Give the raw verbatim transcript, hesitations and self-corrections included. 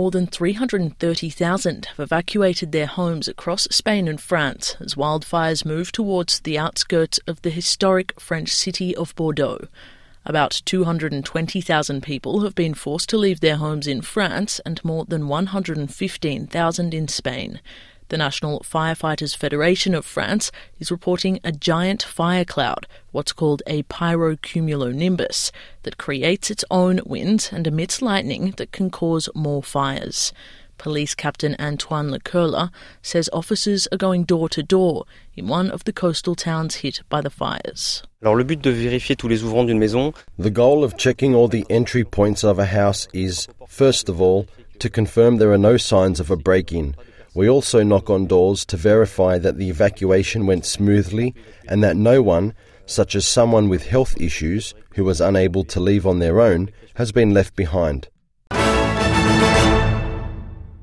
more than three hundred thirty thousand have evacuated their homes across Spain and France as wildfires move towards the outskirts of the historic French city of Bordeaux. About two hundred twenty thousand people have been forced to leave their homes in France and more than one hundred fifteen thousand in Spain. The National Firefighters Federation of France is reporting a giant fire cloud, what's called a pyrocumulonimbus, that creates its own wind and emits lightning that can cause more fires. Police Captain Antoine Lecoeur says officers are going door to door in one of the coastal towns hit by the fires. Alors le but de vérifier tous les ouvrants d'une maison. The goal of checking all the entry points of a house is, first of all, to confirm there are no signs of a break-in. We also knock on doors to verify that the evacuation went smoothly and that no one, such as someone with health issues who was unable to leave on their own, has been left behind.